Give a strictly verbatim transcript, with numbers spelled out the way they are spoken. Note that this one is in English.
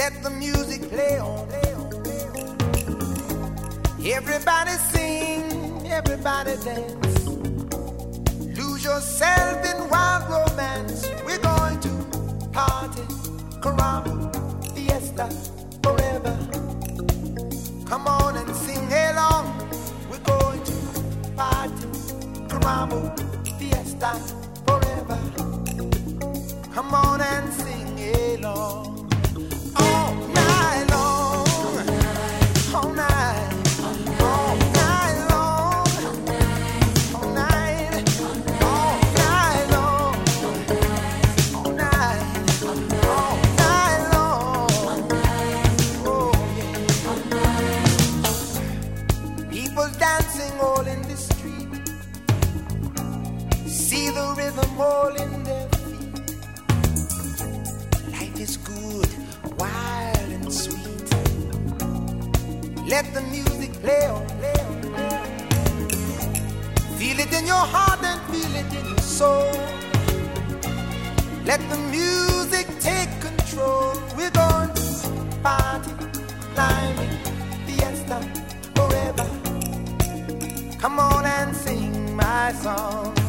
Let the music play on. Everybody sing, everybody dance. Lose yourself in wild romance. We're going to party, caramba, fiesta, forever. Come on and sing along. We're going to party, caramba, fiesta, forever. Come on and sing along. All night long, all night, all night long, all night, all night long, all night, all night long. Oh yeah. People dancing all in the street. See the rhythm all in their feet. Life is good, wild and sweet. Let the music play on, play on, play on. Feel it in your heart and feel it in your soul. Let the music take control. We're going to party, climbing, fiesta, forever. Come on and sing my song.